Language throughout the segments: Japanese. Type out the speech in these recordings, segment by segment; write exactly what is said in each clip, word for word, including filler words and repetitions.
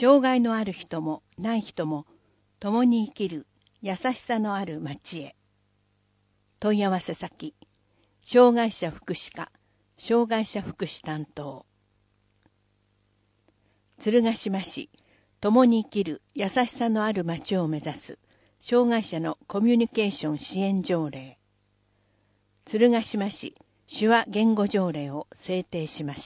障害のある人もない人も共に生きる優しさのある町へ。問い合わせ先、障害者福祉課、障害者福祉担当。鶴ヶ島市、共に生きる優しさのある町を目指す障害者のコミュニケーション支援条例。鶴ヶ島市手話言語条例を制定しました。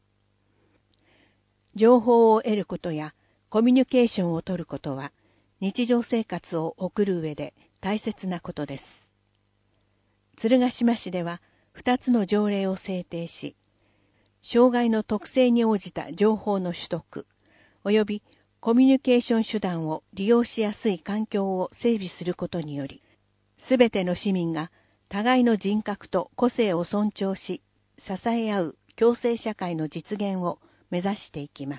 情報を得ることやコミュニケーションをとることは日常生活を送る上で大切なことです。鶴ヶ島市ではふたつの条例を制定し、障害の特性に応じた情報の取得、及びコミュニケーション手段を利用しやすい環境を整備することにより、すべての市民が互いの人格と個性を尊重し、支え合う共生社会の実現を目指していきます。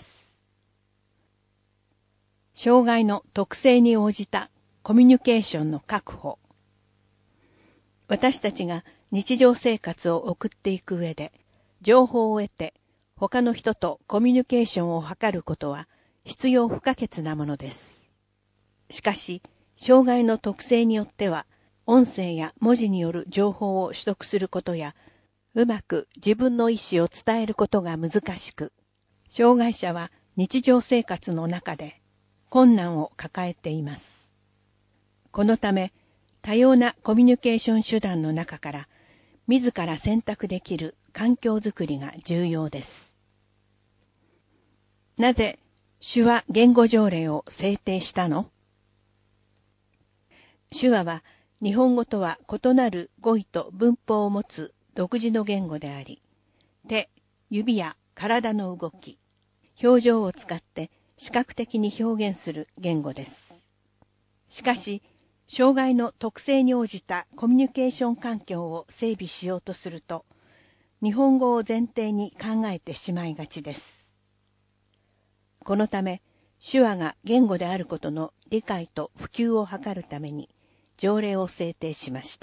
障害の特性に応じたコミュニケーションの確保。私たちが日常生活を送っていく上で、情報を得て他の人とコミュニケーションを図ることは必要不可欠なものです。しかし、障害の特性によっては、音声や文字による情報を取得することや、うまく自分の意思を伝えることが難しく、障害者は日常生活の中で困難を抱えています。このため、多様なコミュニケーション手段の中から、自ら選択できる環境づくりが重要です。なぜ、手話言語条例を制定したの？手話は日本語とは異なる語彙と文法を持つ独自の言語であり、手、指や体の動き、表情を使って視覚的に表現する言語です。しかし、障害の特性に応じたコミュニケーション環境を整備しようとすると、日本語を前提に考えてしまいがちです。このため、手話が言語であることの理解と普及を図るために、条例を制定しました。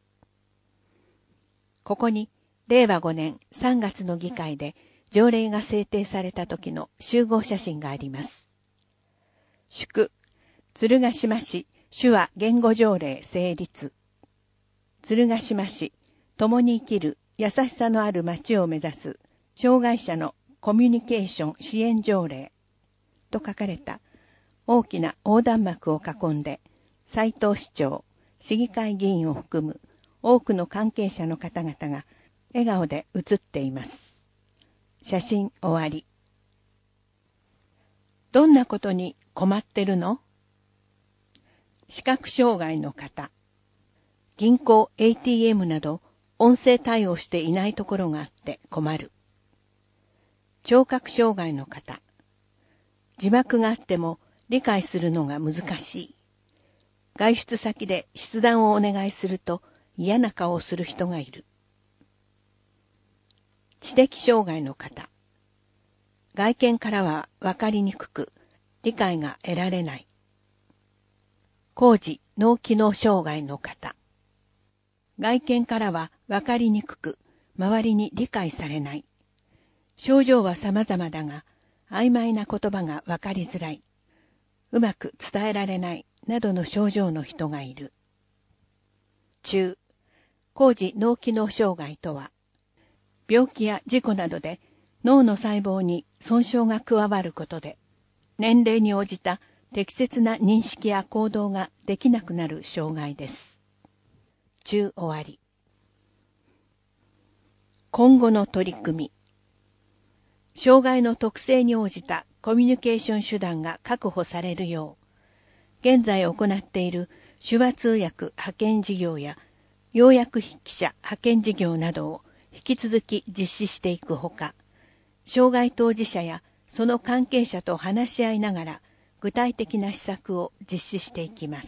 ここに、れいわごねんさんがつの議会で条例が制定された時の集合写真があります。祝、鶴ヶ島市手話言語条例成立。鶴ヶ島市、共に生きる優しさのある町を目指す障害者のコミュニケーション支援条例と書かれた大きな横断幕を囲んで、斉藤市長、市議会議員を含む多くの関係者の方々が笑顔で写っています。写真終わり。どんなことに困ってるの？視覚障害の方。銀行 エーティーエム など音声対応していないところがあって困る。聴覚障害の方。字幕があっても理解するのが難しい。外出先で筆談をお願いすると嫌な顔をする人がいる。知的障害の方。外見からはわかりにくく、理解が得られない。高次脳機能障害の方。外見からはわかりにくく、周りに理解されない。症状は様々だが、曖昧な言葉がわかりづらい。うまく伝えられない、などの症状の人がいる。中、高次脳機能障害とは、病気や事故などで脳の細胞に損傷が加わることで、年齢に応じた適切な認識や行動ができなくなる障害です。中終わり。今後の取り組み。障害の特性に応じたコミュニケーション手段が確保されるよう、現在行っている手話通訳派遣事業や要約筆記者派遣事業などを引き続き実施していくほか、障害当事者やその関係者と話し合いながら具体的な施策を実施していきます。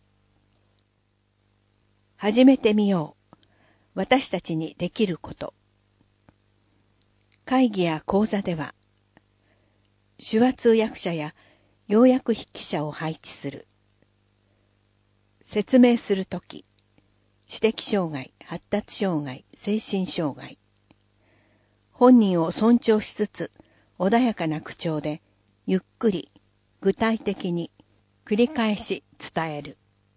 始めてみよう。私たちにできること。会議や講座では、手話通訳者や要約筆記者を配置する。説明するとき、知的障害、発達障害、精神障害。本人を尊重しつつ、穏やかな口調で、 ゆっくり、具体的に、繰り返し伝える。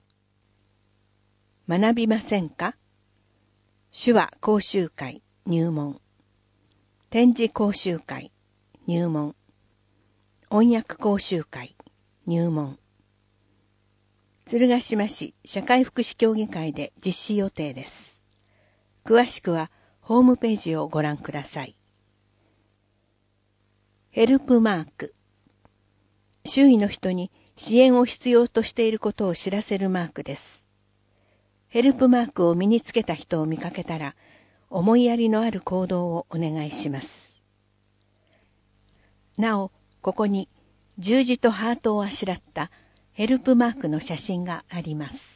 学びませんか？手話講習会入門。展示講習会入門。音訳講習会入門。鶴ヶ島市社会福祉協議会で実施予定です。詳しくはホームページをご覧ください。ヘルプマーク。周囲の人に支援を必要としていることを知らせるマークです。ヘルプマークを身につけた人を見かけたら、思いやりのある行動をお願いします。なお、ここに十字とハートをあしらったヘルプマークの写真があります。